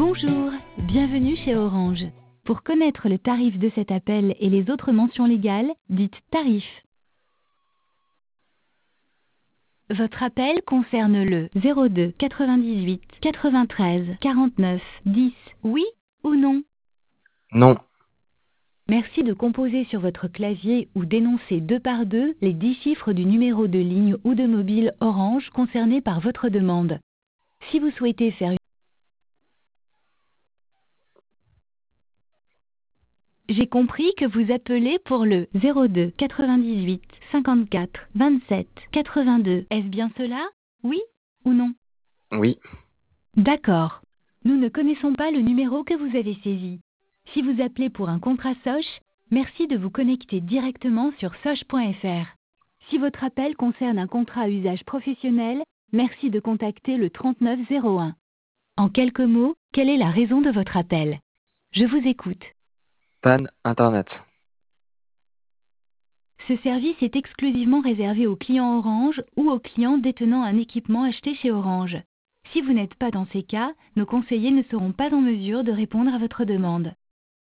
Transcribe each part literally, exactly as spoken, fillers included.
Bonjour, bienvenue chez Orange. Pour connaître le tarif de cet appel et les autres mentions légales, dites tarif. Votre appel concerne le zéro deux quatre-vingt-dix-huit quatre-vingt-treize quarante-neuf dix. Oui ou non? Non. Merci de composer sur votre clavier ou d'énoncer deux par deux les dix chiffres du numéro de ligne ou de mobile Orange concerné par votre demande. Si vous souhaitez faire une... J'ai compris que vous appelez pour le zéro deux quatre-vingt-dix-huit cinquante-quatre vingt-sept quatre-vingt-deux. Est-ce bien cela? Oui ou non? Oui. D'accord. Nous ne connaissons pas le numéro que vous avez saisi. Si vous appelez pour un contrat Soch, merci de vous connecter directement sur soch point f r. Si votre appel concerne un contrat à usage professionnel, merci de contacter le trente-neuf zéro un. En quelques mots, quelle est la raison de votre appel? Je vous écoute. Panne Internet. Ce service est exclusivement réservé aux clients Orange ou aux clients détenant un équipement acheté chez Orange. Si vous n'êtes pas dans ces cas, nos conseillers ne seront pas en mesure de répondre à votre demande.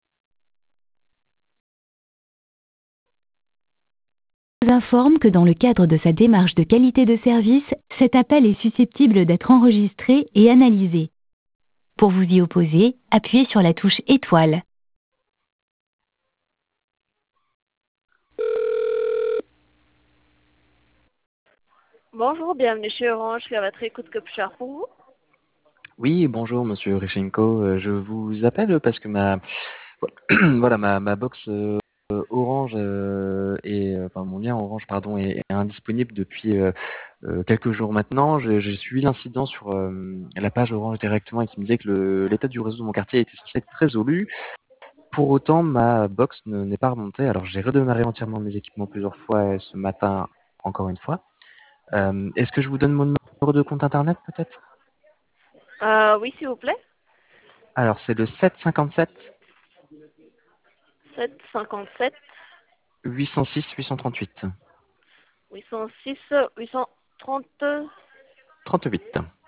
Je vous informe que dans le cadre de sa démarche de qualité de service, cet appel est susceptible d'être enregistré et analysé. Pour vous y opposer, appuyez sur la touche étoile. Bonjour, bienvenue chez Orange, je suis à votre écoute, que puis-je faire pour vous? Oui, bonjour Monsieur Rishenko. Euh, Je vous appelle parce que ma voilà ma, ma box euh, Orange euh, est euh, enfin mon lien Orange pardon est, est indisponible depuis euh, euh, quelques jours maintenant. J'ai j'ai suivi l'incident sur euh, la page Orange directement et qui me disait que le- l'état du réseau de mon quartier était censé être résolu. Pour autant, ma box ne- n'est pas remontée. Alors j'ai redémarré entièrement mes équipements plusieurs fois euh, ce matin encore une fois. Euh, Est-ce que je vous donne mon numéro de compte internet peut-être? Euh, oui, s'il vous plaît. Alors, c'est le sept cinquante-sept sept cinquante-sept huit cent six huit cent trente-huit huit cent six huit cent trente. trente-huit.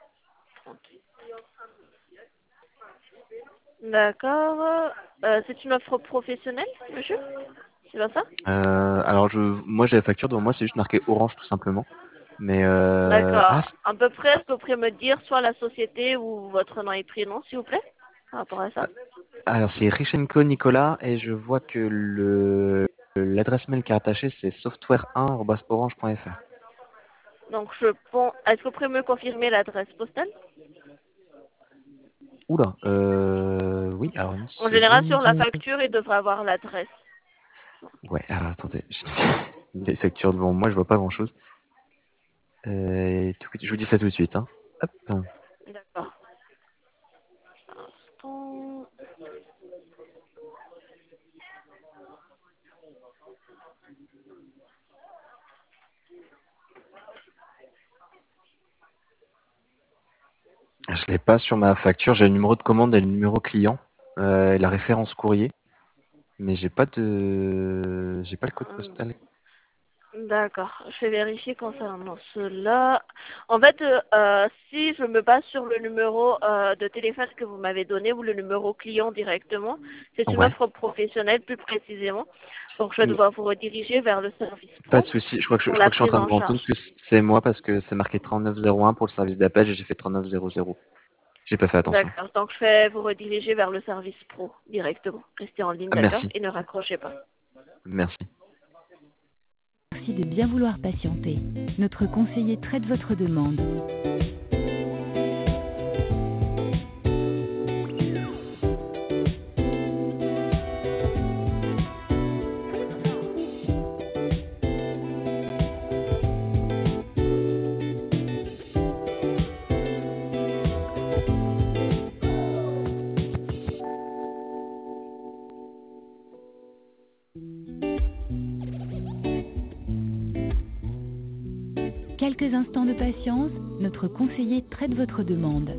D'accord. Euh, c'est une offre professionnelle, monsieur? C'est bien ça? Euh, alors, je, moi, j'ai la facture devant moi, c'est juste marqué Orange tout simplement. Mais euh, ah, D'accord. À peu près, est-ce que vous pourriez me dire soit la société ou votre nom et prénom, s'il vous plaît, par rapport à ça? alors c'est Rishenko Nicolas et je vois que le l'adresse mail qui est attachée c'est software un arobase orange point f r. Donc, je pense... Est-ce que vous pourriez me confirmer l'adresse postale? Oula, euh, oui, alors une En général, sur la seconde. facture, il devrait avoir l'adresse. Ouais, alors attendez, j'ai les factures devant moi, je vois pas grand chose. Euh, tout- je vous dis ça tout de suite. Hein. Hop. D'accord. Un instant. Je l'ai pas sur ma facture, j'ai le numéro de commande et le numéro client, euh, et la référence courrier, mais j'ai pas de j'ai pas le code Hum, postal. D'accord, je vais vérifier concernant cela. En fait, euh, euh, si je me base sur le numéro euh, de téléphone que vous m'avez donné ou le numéro client directement, c'est une Ouais. offre professionnelle plus précisément. Donc, je vais Mm, devoir vous rediriger vers le service Pas de pro souci, je crois que je, je pour crois la que je suis en prise train de en me rendre compte charge. que c'est moi parce que c'est marqué trente-neuf zéro un pour le service d'appel et j'ai fait trente-neuf zéro zéro. J'ai pas fait attention. D'accord, donc je vais vous rediriger vers le service pro directement. Restez en ligne, Ah, d'accord, merci, et ne raccrochez pas. merci. Merci de bien vouloir patienter. Notre conseiller traite votre demande. Quelques instants de patience, notre conseiller traite votre demande.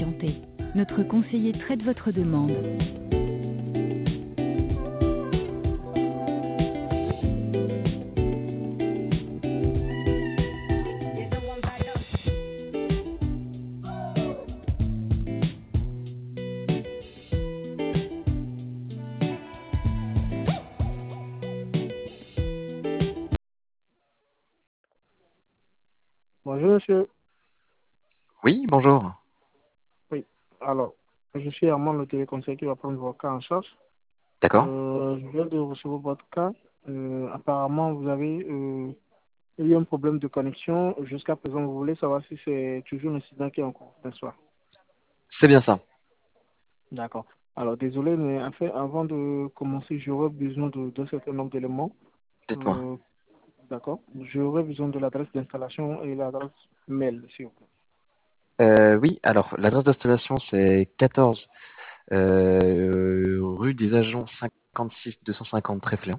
patienter. Notre conseiller traite votre demande. Bonjour, monsieur. Oui, bonjour. Oui, alors, je suis Armand, le téléconseiller qui va prendre votre cas en charge. D'accord. Euh, je viens de recevoir votre cas. Euh, apparemment, vous avez euh, eu un problème de connexion. Jusqu'à présent, vous voulez savoir si c'est toujours un incident qui est en cours, n'est-ce pas? C'est bien ça. D'accord. Alors, désolé, mais en fait, avant de commencer, j'aurais besoin de- d'un certain nombre d'éléments. Dites-moi. Euh, D'accord. J'aurais besoin de l'adresse d'installation et l'adresse mail, s'il vous plaît. Euh, oui, alors l'adresse d'installation c'est quatorze euh, rue des Agents cinquante-six deux cent cinquante Tréfléan.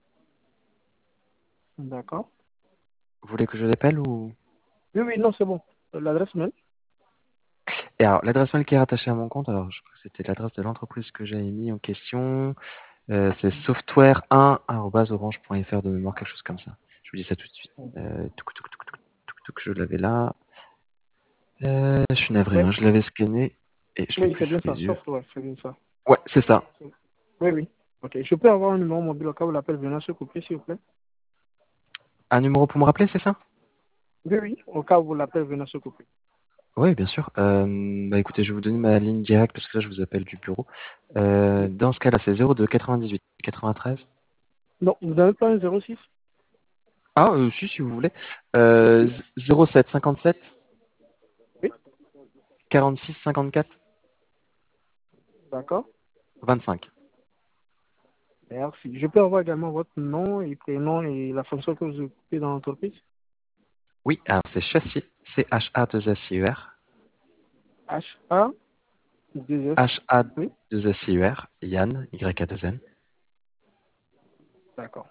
D'accord. Vous voulez que je l'appelle ou? Oui, oui, non, c'est bon. L'adresse mail? Et alors l'adresse mail qui est rattachée à mon compte, alors je crois que c'était l'adresse de l'entreprise que j'avais mis en question. Euh, c'est software un arobase orange point f r de mémoire, quelque chose comme ça. Je vous dis ça tout de suite. Euh, touc, touc, touc, touc, touc, touc, je l'avais là. Euh, je suis navré, Oui, hein, je l'avais scanné et je l'ai oui, plus c'est sous bien ça. les yeux. Software, c'est bien ça. Ouais, c'est ça. Oui, oui. Ok. Je peux avoir un numéro mobile au cas où l'appel venant se couper, s'il vous plaît? Un numéro pour me rappeler, c'est ça? Oui, oui. Au cas où l'appel venant se couper. Oui, bien sûr. Euh, bah écoutez, je vais vous donner ma ligne directe parce que là, je vous appelle du bureau. Euh, Oui. dans ce cas-là, c'est zéro deux quatre-vingt-dix-huit quatre-vingt-treize. Non, vous n'avez pas un zéro six? Ah, euh, si, si vous voulez. Euh, Oui. zéro sept cinquante-sept Oui. quarante-six cinquante-quatre D'accord. vingt-cinq. Merci. Je peux avoir également votre nom et prénom et la fonction que vous occupez dans l'entreprise? Oui, alors c'est châssis, C H A deux S I U R, H A deux S. H A Oui. deux S I U R, Yann, Y A deux N. D'accord.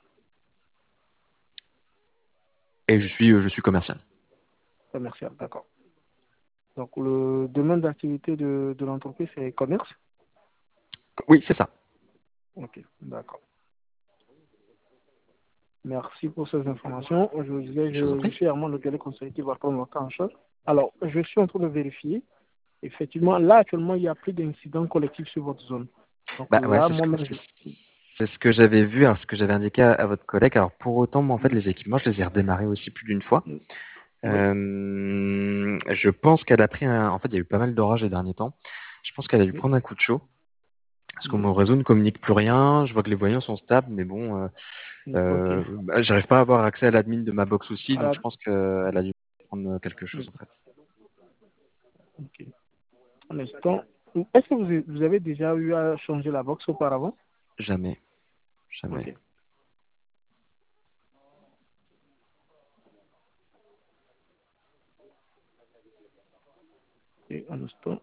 Et je suis, euh, je suis commercial. Commercial. D'accord. Donc, le domaine d'activité de, de l'entreprise, c'est commerce? Oui, c'est ça. Ok. D'accord. Merci pour ces informations. Je vous disais, Je vous en je, je prie. suis Armand, le téléconseiller qui va prendre votre cas en charge. Alors, je suis en train de vérifier. Effectivement, là, actuellement, il n'y a plus d'incidents collectifs sur votre zone. Donc Bah ouais, là, c'est ce que, moi-même, c'est je... c'est ce que j'avais vu, alors ce que j'avais indiqué à, à votre collègue. Alors pour autant, moi en fait, Mm. les équipements, je les ai redémarrés aussi plus d'une fois. Mm. Oui. Euh, je pense qu'elle a pris un... En fait, il y a eu pas mal d'orages les derniers temps. Je pense qu'elle a dû Oui. prendre un coup de chaud. Parce que Oui. mon réseau ne communique plus rien. Je vois que les voyants sont stables, mais bon, euh, Mm. Ok. euh, bah, j'arrive pas à avoir accès à l'admin de ma box aussi, donc Voilà. je pense qu'elle a dû prendre quelque Mm. chose en fait. Ok. Un instant. Est-ce que vous, vous avez déjà eu à changer la box auparavant? Jamais, jamais. Ok. Et un instant.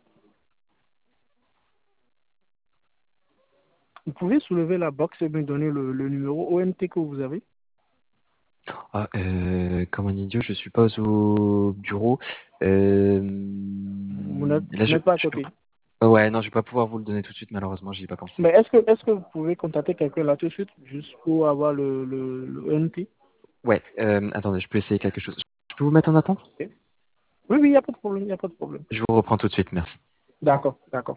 Vous pouvez soulever la box et me donner le, le numéro O M T que vous avez? Ah, euh, comme un idiot, je suis pas au bureau. Euh, Vous n'êtes là, vous je, n'êtes pas à je peux- côté. ouais, non, je vais pas pouvoir vous le donner tout de suite, malheureusement, j'y ai pas pensé. Mais est-ce que, est-ce que vous pouvez contacter quelqu'un là tout de suite, juste pour avoir le, le, le O M T? Ouais, euh, attendez, je peux essayer quelque chose. Je peux vous mettre en attente? Ok. Oui, oui, il n'y a pas de problème, il n'y a pas de problème. Je vous reprends tout de suite, merci. D'accord, d'accord.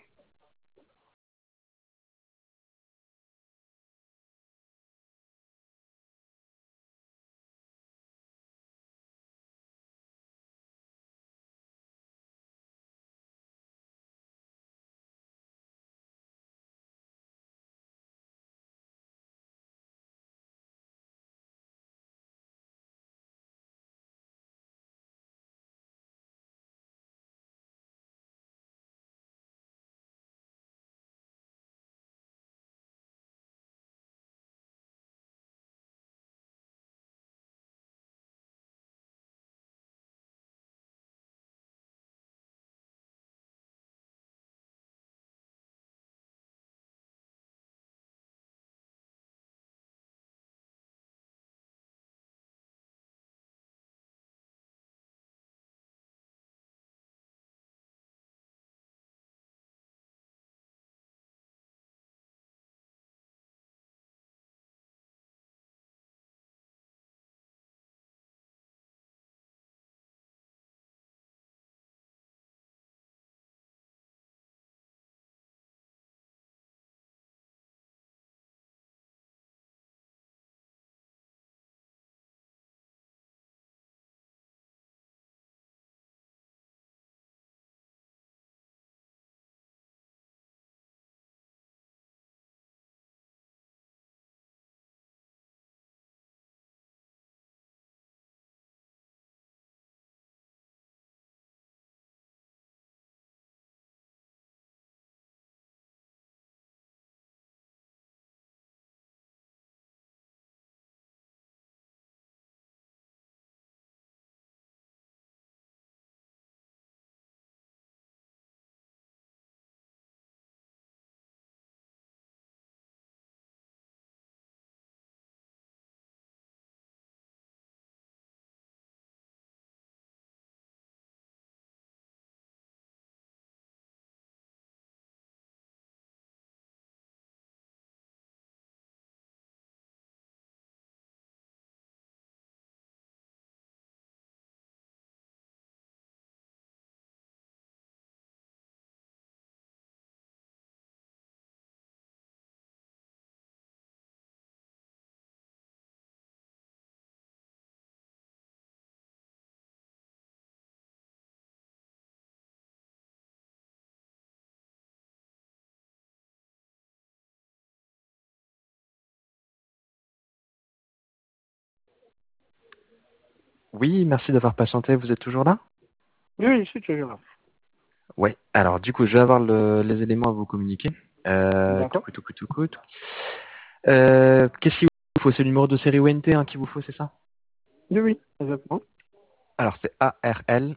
Oui, merci d'avoir patienté. Vous êtes toujours là? Oui, oui, je suis toujours là. Ouais. Alors, du coup, je vais avoir le- les éléments à vous communiquer. Euh, tout D'accord. coup, tout coup, tout coup. Euh, qu'est-ce qu'il vous faut? C'est le numéro de série O N T hein, qu'il vous faut, c'est ça? Oui, oui, exactement. Alors, c'est A R L.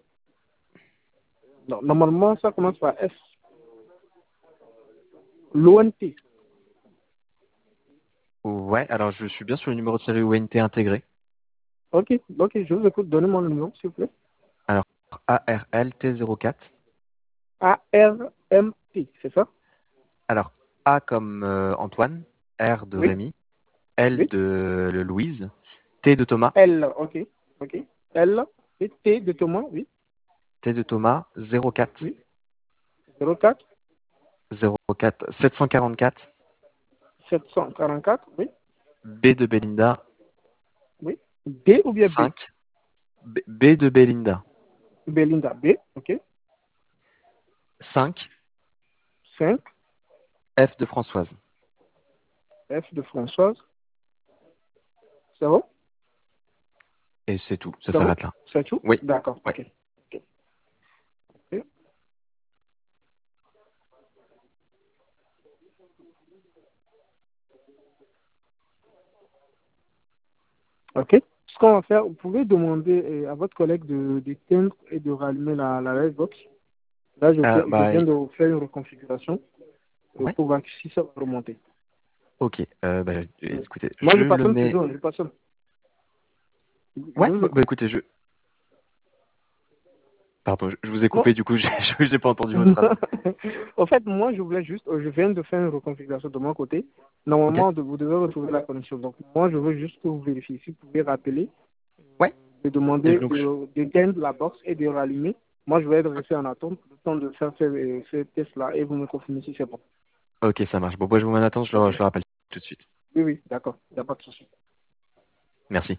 Non, normalement, ça commence par S. L'O N T. Ouais, alors je suis bien sur le numéro de série O N T intégré. Ok, ok, je vous écoute. Donnez-moi le numéro, s'il vous plaît. Alors, A R L T zéro quatre. A R M T, c'est ça? Alors, A comme euh, Antoine, R de Oui, Rémi, L oui. de le Louise, T de Thomas, L, ok, ok. L et T de Thomas, oui, T de Thomas, zéro quatre, oui. zéro quatre, zéro quatre, sept cent quarante-quatre, sept cent quarante-quatre, oui, B de Belinda, oui. D ou bien B? cinq, B, B de Belinda, Belinda, B, ok. cinq, cinq, F de Françoise. F de Françoise. C'est bon? Et c'est tout, ça C'est bon? s'arrête là. C'est tout? Oui, D'accord, ouais. ok. Ok. Ok. Ok. Ce qu'on va faire, vous pouvez demander euh, à votre collègue de d'éteindre et de rallumer la, la Livebox. Là, je, Euh, fais- je bah, viens de faire une reconfiguration euh, ouais, pour voir si ça va remonter. ok. Euh, bah, Euh, écoutez, Moi, je je le patiente mets. toujours, je patiente. Je Ouais, vous bah, bah, écoute. écoutez, je. Pardon, je, je vous ai Non. coupé, du coup, j'ai j'ai pas entendu votre phrase. En fait, moi, je voulais juste, euh, je viens de faire une reconfiguration de mon côté. Ok. Normalement, de- vous devez retrouver la connexion. Donc, moi, je veux juste que vous vérifiez. Si vous pouvez rappeler, Ouais. de Et demander donc, je- de- d'éteindre la box et de rallumer. Moi, je vais être resté en attente le temps de faire ce, ce test-là et vous me confirmez si c'est bon. ok, ça marche. Bon, moi, je vous mets en attente, je Ok. le, je le rappelle tout de suite. Oui, oui, d'accord. Il n'y a pas de souci. Merci.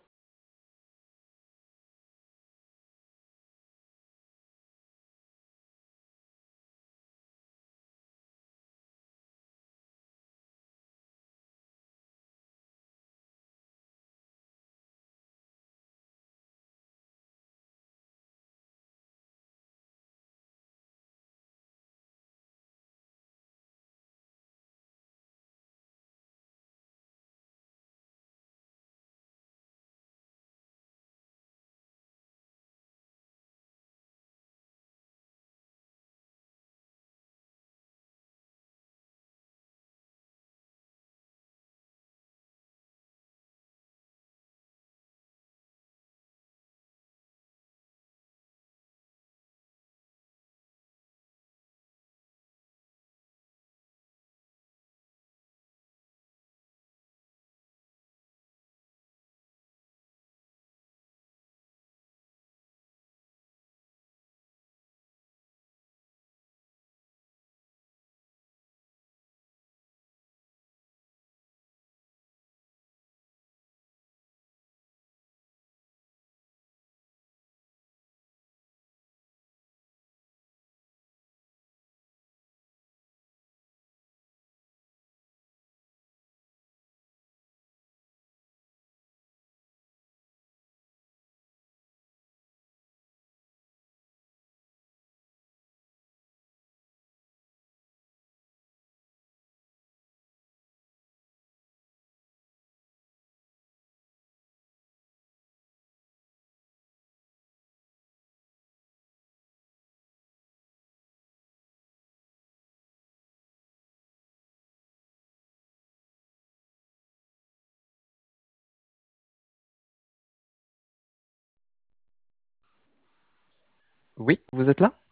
Oui, vous êtes là?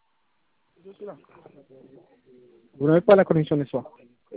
Je suis là. Vous n'avez pas la connexion, n'est-ce pas?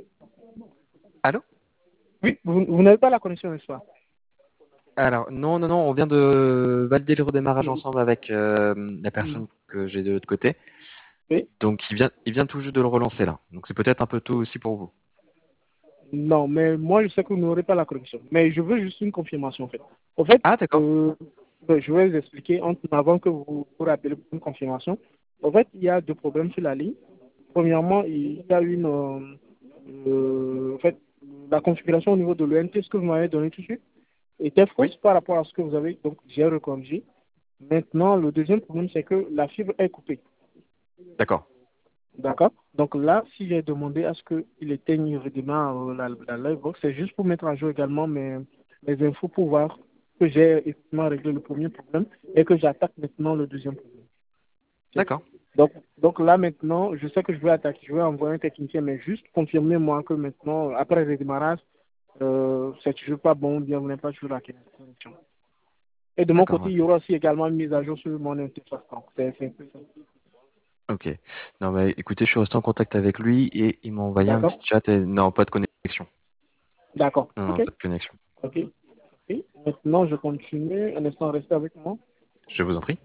Allô? Oui, vous, vous n'avez pas la connexion, n'est-ce pas? Alors, non, non, non, on vient de valider le redémarrage Oui. ensemble avec euh, la Mm. personne que j'ai de l'autre côté. Oui. Donc, il vient, il vient tout juste de le relancer là. Donc, c'est peut-être un peu tôt aussi pour vous. Non, mais moi, je sais que vous n'aurez pas la connexion. Mais je veux juste une confirmation, en fait. En fait, Ah, d'accord. euh, ben, je vais vous expliquer en- avant que vous vous rappelez pour une confirmation. En fait, il y a deux problèmes sur la ligne. Premièrement, il y a une... euh, euh, en fait, la configuration au niveau de l'O N T, ce que vous m'avez donné tout de suite. était fausse Oui, par rapport à ce que vous avez, donc j'ai recorrigé. Maintenant, le deuxième problème, c'est que la fibre est coupée. d'accord. D'accord? Donc là, si j'ai demandé à ce qu'il éteigne et redémarre euh, la, la Livebox, c'est juste pour mettre à jour également mes, mes infos pour voir que j'ai effectivement réglé le premier problème et que j'attaque maintenant le deuxième problème. C'est tout. D'accord. Donc, donc là maintenant, je sais que je vais attaquer, je vais envoyer un technicien, mais juste confirmez-moi que maintenant, après le redémarrage, euh, c'est toujours pas bon, bien vous n'êtes pas toujours la connexion. Et de mon D'accord. côté, il y aura aussi également une mise à jour sur mon interface. Donc, c'est c'est un peu ça. Ok. Non, mais écoutez, je suis resté en contact avec lui et il m'a envoyé un D'accord? petit chat et non, pas de connexion. D'accord. Non, non, OK. pas de connexion. OK. OK. Maintenant, je continue. Un instant, restez avec moi. Je vous en prie.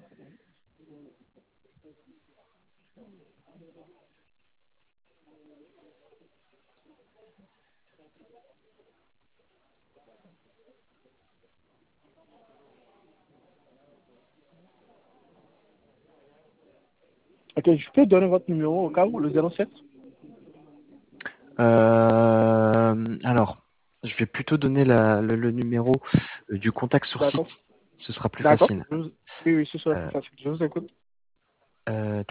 OK, je peux donner votre numéro au cas où, le zéro sept. Euh, alors, je vais plutôt donner la- le, le numéro euh, du contact sur site. D'accord. Ce sera plus D'accord. facile. Je vous- Oui, oui, ce sera plus Euh, facile. Je vous écoute. euh,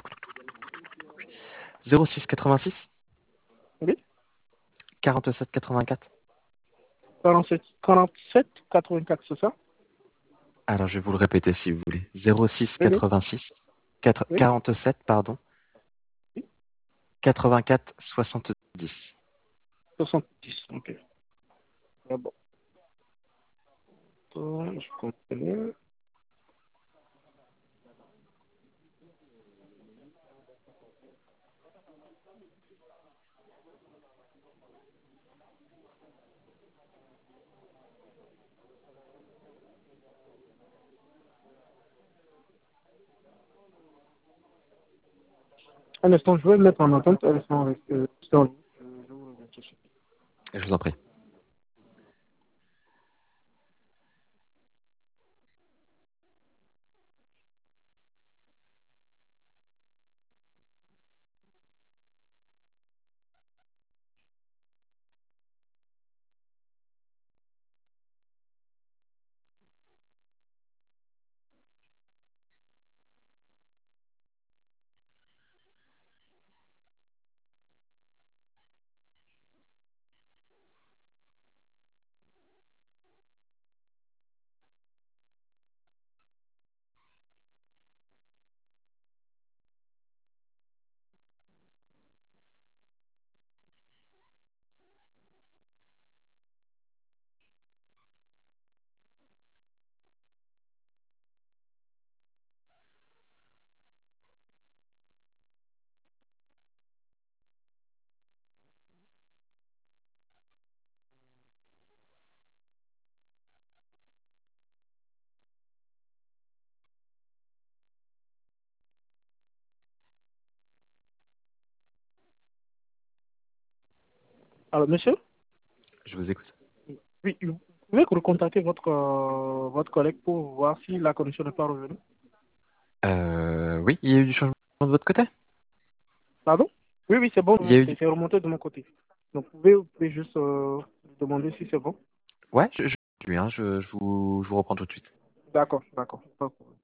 zéro six quatre-vingt-six Oui. quarante-sept quatre-vingt-quatre. quarante-sept, quarante-sept, quatre-vingt-quatre, c'est ça? Alors, je vais vous le répéter si vous voulez. zéro six Oui, oui. quatre-vingt-six quatre- Oui. quarante-sept, pardon, Oui. quatre-vingt-quatre soixante-dix. soixante-dix. OK. Ah bon. Euh, Je continue. Un instant, je vais le mettre en attente. Un instant, restez restez en ligne. Je je vous reviens tout de suite. Je vous en prie. Alors, monsieur? Je vous écoute. Oui, vous pouvez recontacter votre, euh, votre collègue pour voir si la connexion n'est pas revenue. Euh, oui, il y a eu du changement de votre côté? Pardon? Oui, oui, c'est bon, Il y a eu c'est du... c'est remonté de mon côté. Donc, vous pouvez, vous pouvez juste euh, demander si c'est bon. Ouais, je, je, lui, hein, je, je vous, je vous reprends tout de suite. D'accord, d'accord. Pas de problème.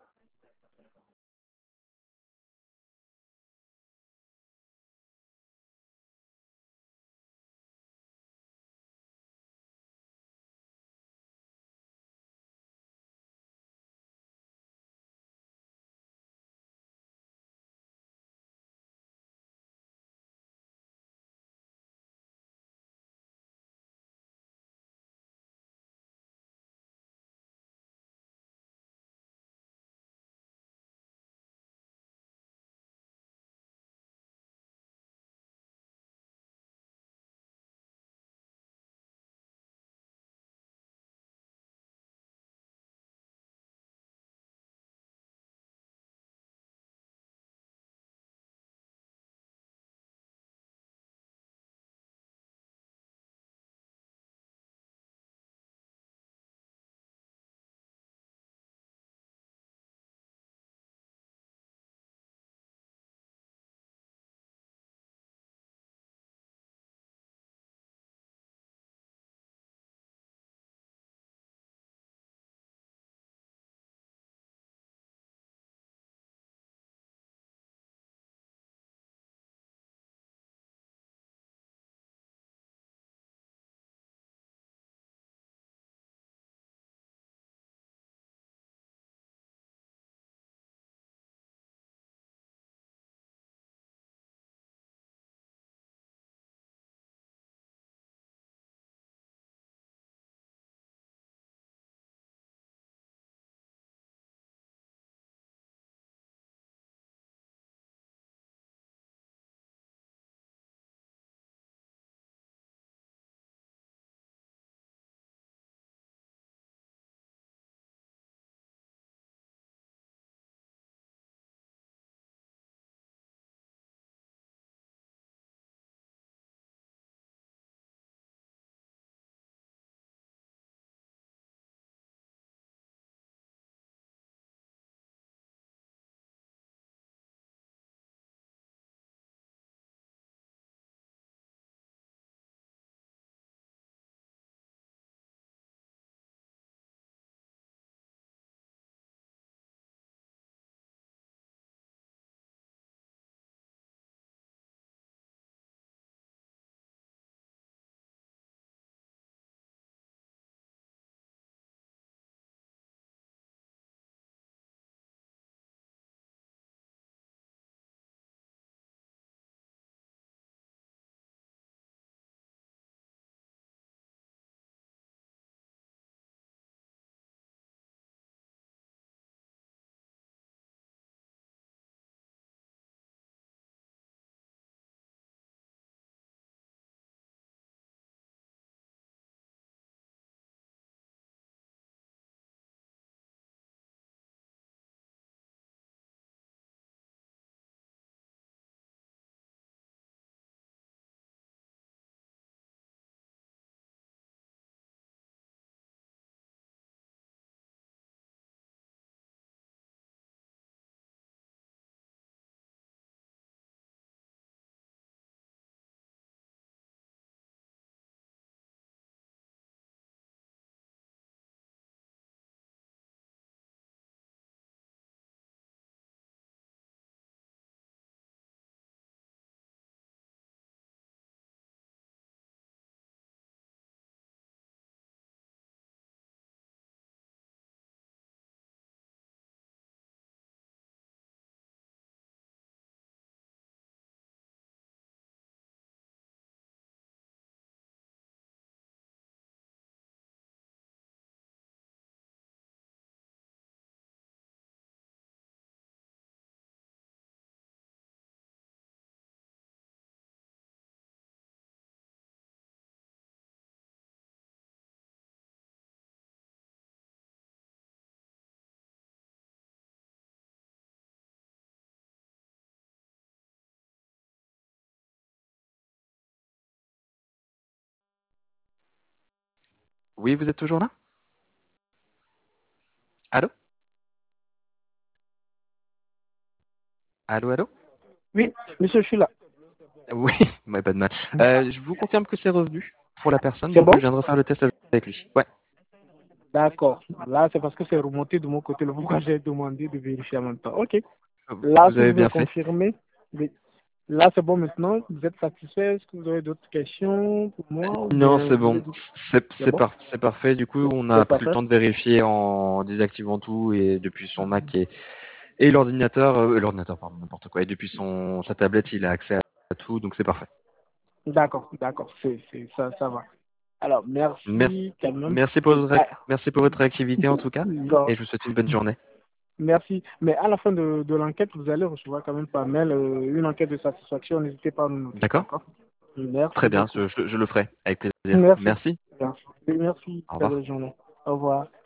Oui, vous êtes toujours là? Allô? Allô, allô? Oui, monsieur, je suis là. Oui, ouais, pas de mal. Euh, je vous confirme que c'est revenu pour la personne, C'est donc bon? je viens de refaire le test avec lui. Ouais. D'accord. Là, c'est parce que c'est remonté de mon côté, le pourquoi j'ai demandé de vérifier en même temps. OK. Là, Vous si vous avez pouvez bien fait. confirmer, oui. Là, c'est bon maintenant. Vous êtes satisfait? Est-ce que vous avez d'autres questions pour moi ou Non, bien c'est vous bon. voulez dire C'est c'est c'est bon? par- c'est parfait. Du coup, on a C'est pris le parfait. temps de vérifier en désactivant tout et depuis son Mac et, et l'ordinateur, euh, l'ordinateur, pardon, n'importe quoi. Et depuis son sa tablette, il a accès à tout, donc c'est parfait. D'accord, d'accord. C'est, c'est, ça, ça va. Alors, Merci, merci quand même. merci pour Oui. votre, Ah, ac- merci pour votre activité en tout cas, non, et je vous souhaite une bonne journée. merci. Mais à la fin de, de l'enquête, vous allez recevoir quand même par mail euh, une enquête de satisfaction. N'hésitez pas à nous noter, D'accord? d'accord? Très Merci bien, beaucoup. je, je je le ferai avec plaisir. Merci. Merci. Merci. Merci. Au Très revoir. belle journée. Au revoir.